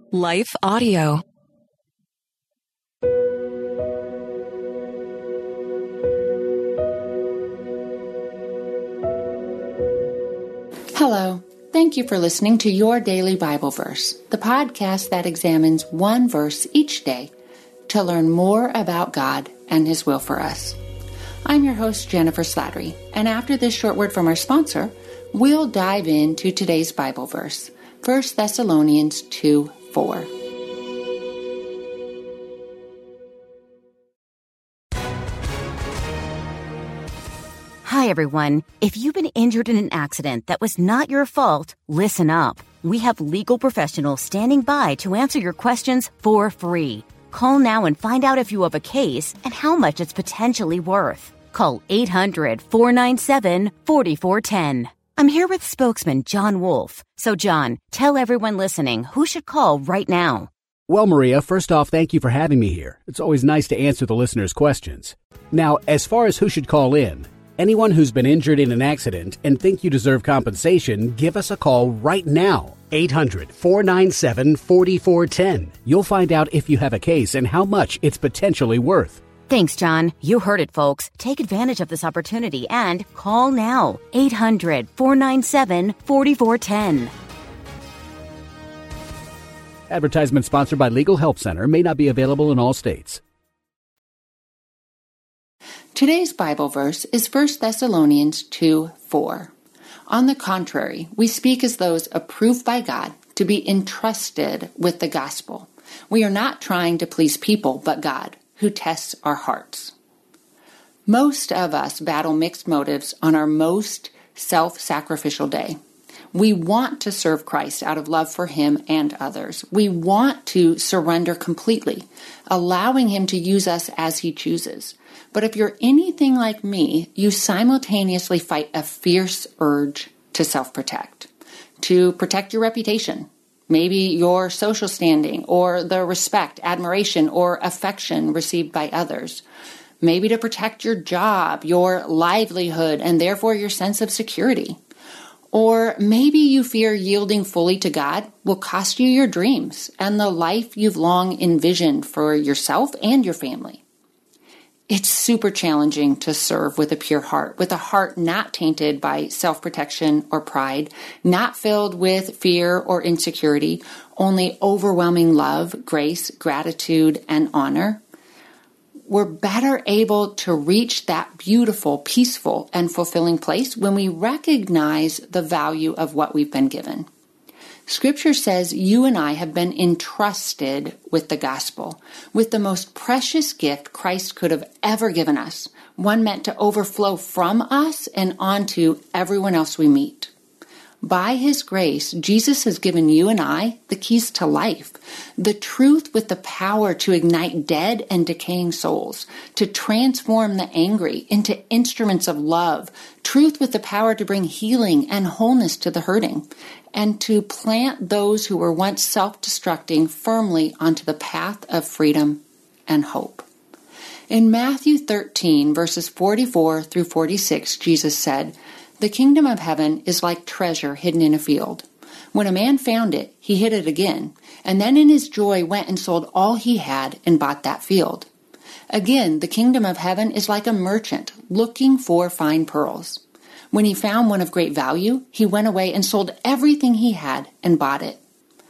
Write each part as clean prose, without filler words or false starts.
Life Audio. Hello. Thank you for listening to Your Daily Bible Verse, the podcast that examines one verse each day to learn more about God and His will for us. I'm your host, Jennifer Slattery, and after this short word from our sponsor, we'll dive into today's Bible verse, 1 Thessalonians 2:4. Hi, everyone. If you've been injured in an accident that was not your fault, listen up. We have legal professionals standing by to answer your questions for free. Call now and find out if you have a case and how much it's potentially worth. Call 800-497-4410. I'm here with spokesman John Wolf. So, John, tell everyone listening who should call right now. Well, Maria, first off, thank you for having me here. It's always nice to answer the listeners' questions. Now, as far as who should call in, anyone who's been injured in an accident and think you deserve compensation, give us a call right now. 800-497-4410. You'll find out if you have a case and how much it's potentially worth. Thanks, John. You heard it, folks. Take advantage of this opportunity and call now. 800-497-4410. Advertisement sponsored by Legal Help Center. May not be available in all states. Today's Bible verse is 1 Thessalonians 2:4. On the contrary, we speak as those approved by God to be entrusted with the gospel. We are not trying to please people, but God, who tests our hearts. Most of us battle mixed motives on our most self-sacrificial day. We want to serve Christ out of love for Him and others. We want to surrender completely, allowing Him to use us as He chooses. But if you're anything like me, you simultaneously fight a fierce urge to self-protect, to protect your reputation, maybe your social standing, or the respect, admiration, or affection received by others. Maybe to protect your job, your livelihood, and therefore your sense of security. Or maybe you fear yielding fully to God will cost you your dreams and the life you've long envisioned for yourself and your family. It's super challenging to serve with a pure heart, with a heart not tainted by self-protection or pride, not filled with fear or insecurity, only overwhelming love, grace, gratitude, and honor. We're better able to reach that beautiful, peaceful, and fulfilling place when we recognize the value of what we've been given. Scripture says you and I have been entrusted with the gospel, with the most precious gift Christ could have ever given us, one meant to overflow from us and onto everyone else we meet. By His grace, Jesus has given you and I the keys to life, the truth with the power to ignite dead and decaying souls, to transform the angry into instruments of love, truth with the power to bring healing and wholeness to the hurting, and to plant those who were once self-destructing firmly onto the path of freedom and hope. In Matthew 13, verses 44 through 46, Jesus said, "The kingdom of heaven is like treasure hidden in a field. When a man found it, he hid it again, and then in his joy went and sold all he had and bought that field. Again, the kingdom of heaven is like a merchant looking for fine pearls. When he found one of great value, he went away and sold everything he had and bought it."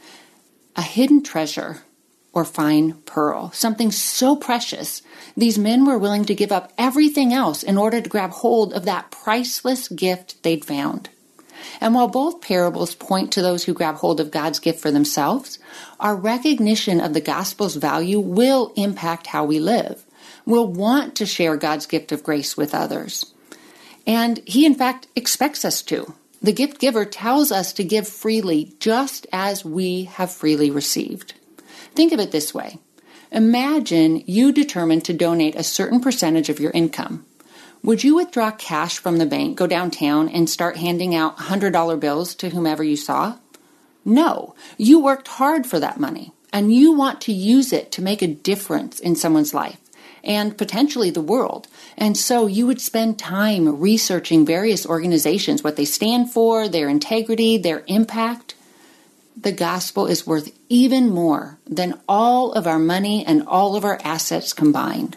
A hidden treasure or fine pearl, something so precious, these men were willing to give up everything else in order to grab hold of that priceless gift they'd found. And while both parables point to those who grab hold of God's gift for themselves, our recognition of the gospel's value will impact how we live. We'll want to share God's gift of grace with others. And He, in fact, expects us to. The gift giver tells us to give freely, just as we have freely received. Think of it this way. Imagine you determined to donate a certain percentage of your income. Would you withdraw cash from the bank, go downtown, and start handing out $100 bills to whomever you saw? No. You worked hard for that money, and you want to use it to make a difference in someone's life. and potentially the world. And so you would spend time researching various organizations, what they stand for, their integrity, their impact. the gospel is worth even more than all of our money and all of our assets combined.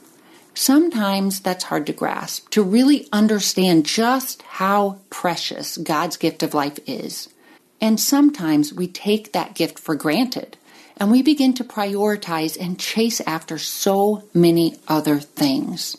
Sometimes that's hard to grasp, to really understand just how precious God's gift of life is. And sometimes we take that gift for granted, and we begin to prioritize and chase after so many other things.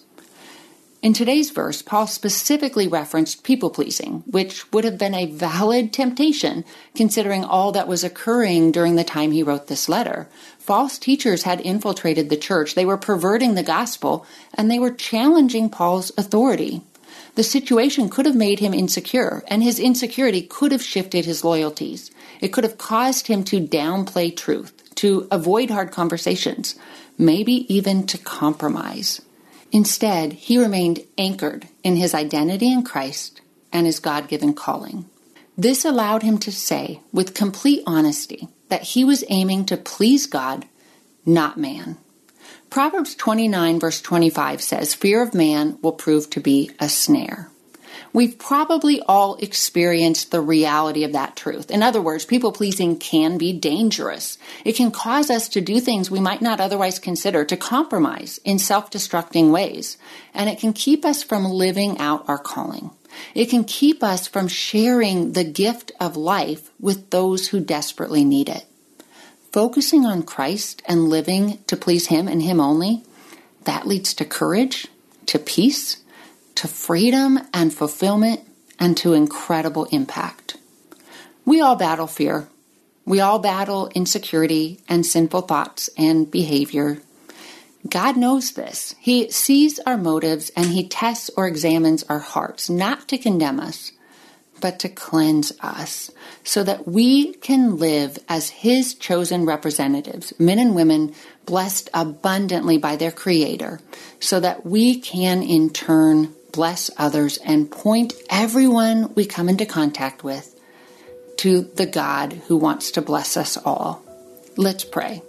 In today's verse, Paul specifically referenced people-pleasing, which would have been a valid temptation considering all that was occurring during the time he wrote this letter. False teachers had infiltrated the church, they were perverting the gospel, and they were challenging Paul's authority. The situation could have made him insecure, and his insecurity could have shifted his loyalties. It could have caused him to downplay truth, to avoid hard conversations, maybe even to compromise. Instead, he remained anchored in his identity in Christ and his God-given calling. This allowed him to say, with complete honesty, that he was aiming to please God, not man. Proverbs 29 verse 25 says, "Fear of man will prove to be a snare." We've probably all experienced the reality of that truth. In other words, people-pleasing can be dangerous. It can cause us to do things we might not otherwise consider, to compromise in self-destructing ways. And it can keep us from living out our calling. It can keep us from sharing the gift of life with those who desperately need it. Focusing on Christ and living to please Him and Him only, that leads to courage, to peace, to freedom and fulfillment, and to incredible impact. We all battle fear. We all battle insecurity and sinful thoughts and behavior. God knows this. He sees our motives and He tests or examines our hearts, not to condemn us, but to cleanse us, so that we can live as His chosen representatives, men and women blessed abundantly by their Creator, so that we can in turn bless others and point everyone we come into contact with to the God who wants to bless us all. Let's pray.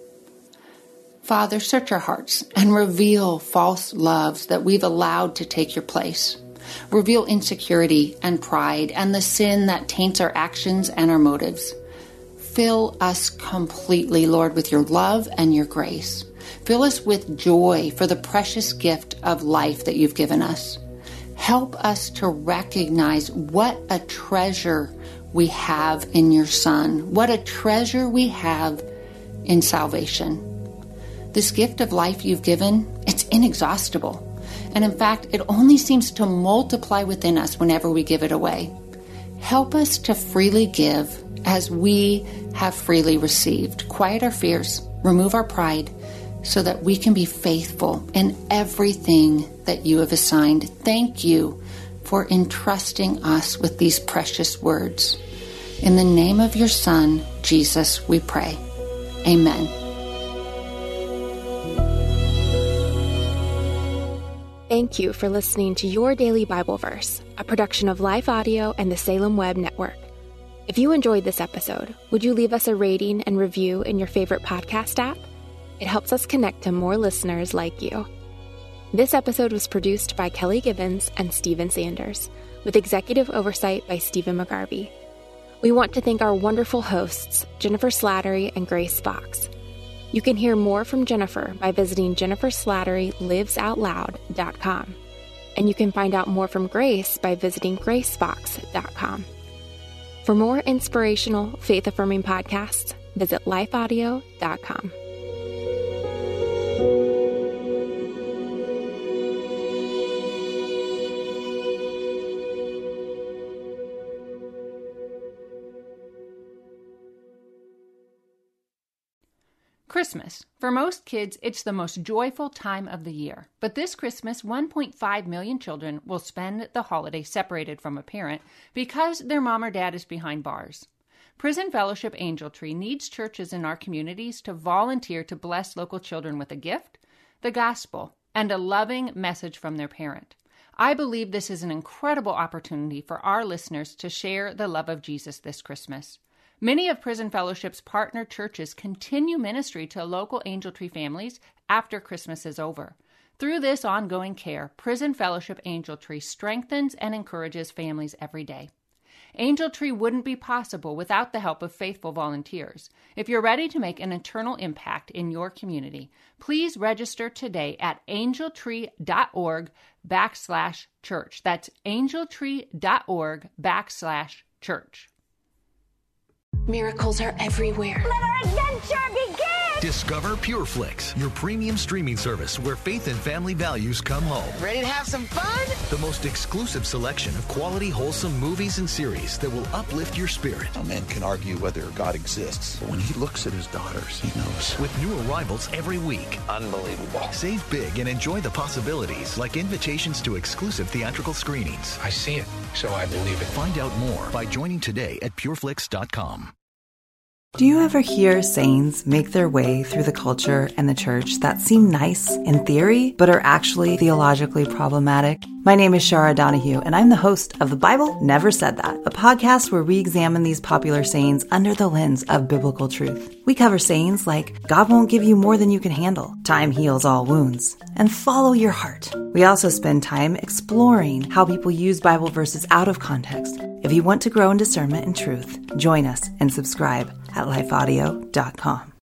Father, search our hearts and reveal false loves that we've allowed to take your place. Reveal insecurity and pride and the sin that taints our actions and our motives. Fill us completely, Lord, with your love and your grace. Fill us with joy for the precious gift of life that you've given us. Help us to recognize what a treasure we have in your Son, what a treasure we have in salvation. This gift of life you've given, it's inexhaustible. And in fact, it only seems to multiply within us whenever we give it away. Help us to freely give as we have freely received. Quiet our fears, remove our pride, so that we can be faithful in everything that you have assigned. Thank you for entrusting us with these precious words. In the name of your Son, Jesus, we pray. Amen. Thank you for listening to Your Daily Bible Verse, a production of Life Audio and the Salem Web Network. If you enjoyed this episode, would you leave us a rating and review in your favorite podcast app? It helps us connect to more listeners like you. This episode was produced by Kelly Gibbons and Stephen Sanders, with executive oversight by Stephen McGarvey. We want to thank our wonderful hosts, Jennifer Slattery and Grace Fox. You can hear more from Jennifer by visiting jenniferslatterylivesOutloud.com. And you can find out more from Grace by visiting gracefox.com. For more inspirational, faith-affirming podcasts, visit lifeaudio.com. Christmas. For most kids, it's the most joyful time of the year. But this Christmas, 1.5 million children will spend the holiday separated from a parent because their mom or dad is behind bars. Prison Fellowship Angel Tree needs churches in our communities to volunteer to bless local children with a gift, the gospel, and a loving message from their parent. I believe this is an incredible opportunity for our listeners to share the love of Jesus this Christmas. Many of Prison Fellowship's partner churches continue ministry to local Angel Tree families after Christmas is over. Through this ongoing care, Prison Fellowship Angel Tree strengthens and encourages families every day. Angel Tree wouldn't be possible without the help of faithful volunteers. If you're ready to make an eternal impact in your community, please register today at angeltree.org/church. That's angeltree.org/church. Miracles are everywhere. Let our adventure begin! Discover PureFlix, your premium streaming service where faith and family values come home. Ready to have some fun? The most exclusive selection of quality, wholesome movies and series that will uplift your spirit. A man can argue whether God exists, but when he looks at his daughters, he knows. With new arrivals every week. Unbelievable. Save big and enjoy the possibilities, like invitations to exclusive theatrical screenings. I see it, so I believe it. Find out more by joining today at pureflix.com. Do you ever hear sayings make their way through the culture and the church that seem nice in theory, but are actually theologically problematic? My name is Shara Donahue, and I'm the host of The Bible Never Said That, a podcast where we examine these popular sayings under the lens of biblical truth. We cover sayings like, God won't give you more than you can handle, time heals all wounds, and follow your heart. We also spend time exploring how people use Bible verses out of context. If you want to grow in discernment and truth, join us and subscribe at lifeaudio.com.